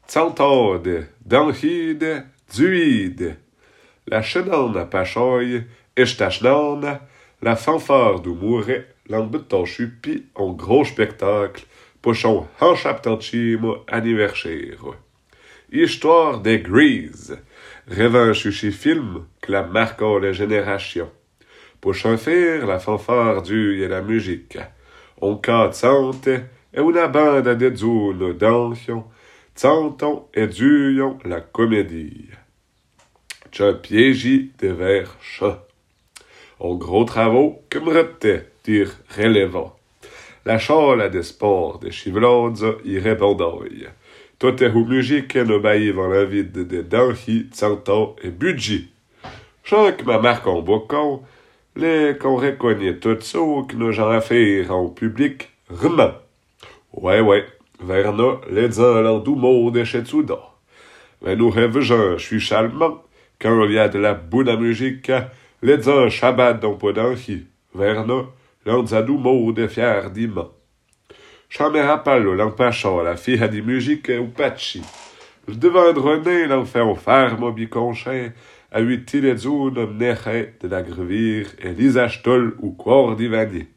Tantade, danhide, duide. La chenane pachoye, echtachnane, la fanfare du mouret, l'embut chupi, en gros spectacle, pochon hanchaptantchimo anniversaire. Histoire des Grease, revanche chez film, que la marquant les générations. Pochon faire la fanfare du et la musique. On cantante, et una bande de zone dansion, tanton et duyon la comédie. Tcha piégi de vers chat. En gros travaux, que m'reptait, dire relevant. La chale des sports de chivlodza y répondait. Tout est ou musique no baïv en la vide de danhi, tanton et budgi. Chaque ma marque en bocon, les qu'on reconnaît tout ça que nos gens à faire en public, reman. Ouais, verna, les uns l'endou mot de chez Souda. Mais nous rêvons, je suis charmant, quand il y a de la bonne musique, les uns Shabbat dans Podanchi, verna, l'anzadou mot de fier d'ima. Je me rappelle l'empachant, la fille a dit musique ou patchi. Le devant de René, l'enfant au ferme biconchin, a eu les zones neche de la grevire et l'isachetol ou quor divani.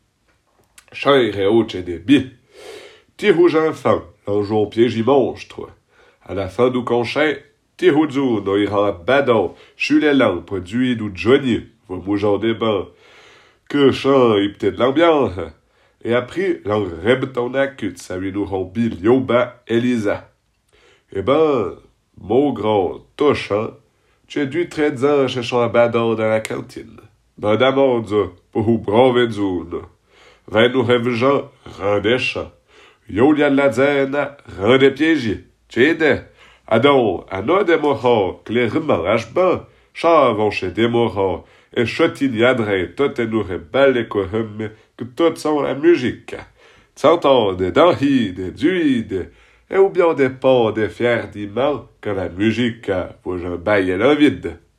Cher et autre et des bi. Ti rouge enfant, l'enjou piège monstre. À la fin du conchin, ti roudzou no ira badon, chu les lampes, d'huile ou Johnny, vos mougeons des bains. Que chant y peut-être l'ambiance. Et après, l'en rêve ton acute, ça lui nous rompi Lioba Elisa. Eh ben, mon grand touchant, tu es dû très bien chercher un badon dans la cantine. Ben d'amonde, pour vous bravenzoun. Va nous rêve gens, rendez chant. Yolia de la zena, rendez piégé. Tchéde. Adon, anno de moho, clairement, hachban, chavon chez des moho, et chotiniadre, tout et nous rebelle que tout sont la musique. T'entends des danhi, des duides, et ou bien des pas, des fiers d'imans, que la musique, pour un bail et le vide.